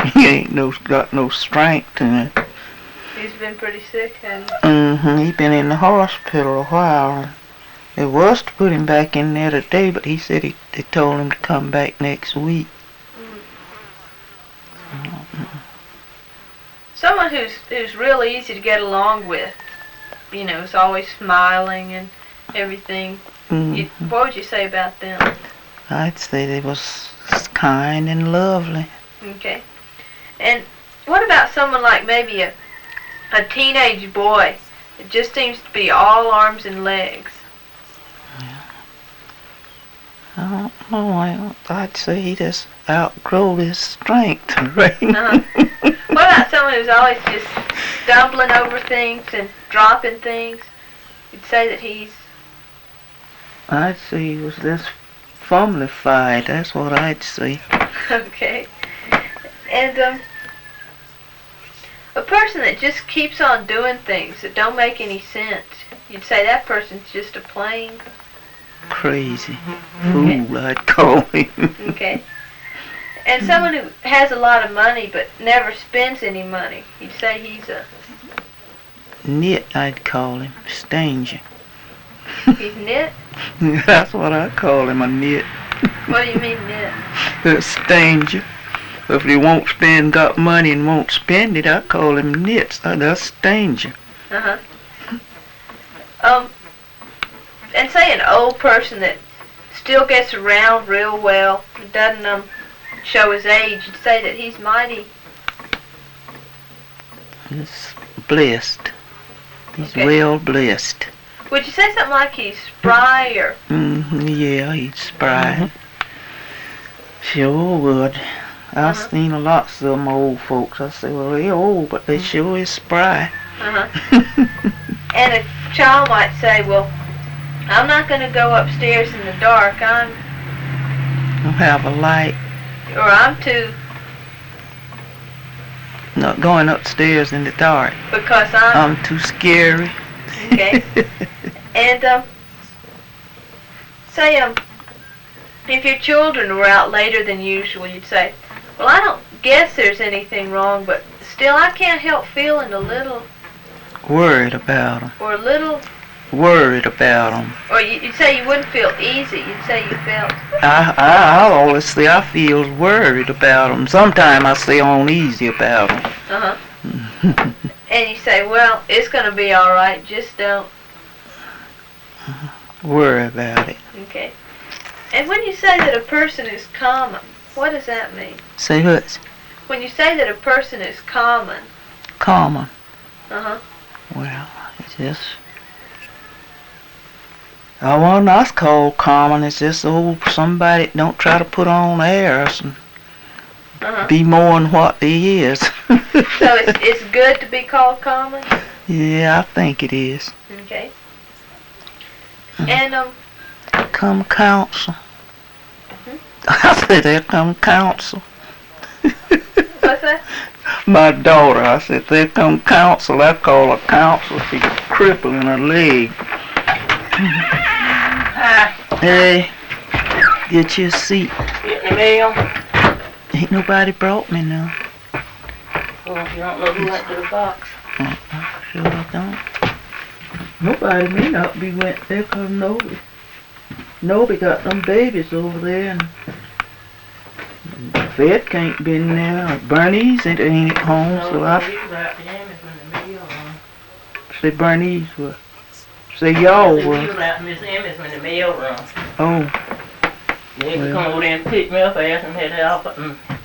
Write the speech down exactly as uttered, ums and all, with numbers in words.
he ain't no got no strength to it. He's been pretty sick, hasn't he? Mm-hmm. He been in the hospital a while. It was to put him back in there today, but he said he they told him to come back next week. Mm. Someone who's who's real easy to get along with, you know, is always smiling and everything. Mm-hmm. You, what would you say about them? I'd say they was kind and lovely. Okay. And what about someone like maybe a a teenage boy that just seems to be all arms and legs? Yeah. I don't know. I, I'd say he just outgrow his strength, right? Uh-huh. What about someone who's always just stumbling over things and dropping things? You'd say that he's... I'd say he was just fumblified. That's what I'd say. Okay. And, um... a person that just keeps on doing things that don't make any sense, you'd say that person's just a plain... crazy fool, I'd call him. Okay. And someone who has a lot of money but never spends any money, you'd say he's a... Nit, I'd call him. Stingy. He's nit? That's what I call him, a nit. What do you mean nit? A stingy. If he won't spend, got money and won't spend it, I call him nits. That's stingy. Uh-huh. Um, and say an old person that still gets around real well, doesn't um show his age, you'd say that he's mighty... He's blessed. He's Okay. well blessed. Would you say something like he's spry or... Mm-hmm, yeah, he's spry. Sure would. I've Uh-huh. seen a lot of them old folks. I say, well, they're old, but they sure is spry. Uh-huh. And a child might say, well, I'm not going to go upstairs in the dark. I'm... Don't have a light. Or I'm too... Not going upstairs in the dark. Because I'm... I'm too scary. Okay. And, um... say, um... if your children were out later than usual, you'd say, well, I don't guess there's anything wrong, but still I can't help feeling a little... Worried about them. Or a little... Worried about them. Or you, you'd say you wouldn't feel easy. You'd say you felt... I, I, I always say I feel worried about them. Sometimes I say uneasy about them. Uh-huh. And you say, well, it's going to be all right. Just don't... Worry about it. Okay. And when you say that a person is common, what does that mean? Say what? When you say that a person is common... Common. Uh-huh. Well, it's just... I want us called common. It's just old somebody that don't try to put on airs and Uh-huh. be more than what they is. So it's, it's good to be called common? Yeah, I think it is. Okay. And, um... Come counsel. Hmm? I said, there come counsel. What's that? My daughter, I said, there come counsel. I call her counsel. She's crippling her leg. Hi. Hey, get your seat. Getting the mail? Ain't nobody brought me none. Well, you don't know who went to the box. Uh-uh, sure I don't. Nobody may not be went there 'cause Noby. Noby got them babies over there and Fed can't be in there. Bernice ain't, ain't at home, so I say Bernice was. Say y'all You was. wrapped Miss Emmons in the mail room. Oh, They could Well. come over there and pick me up, ask them had help. Mm.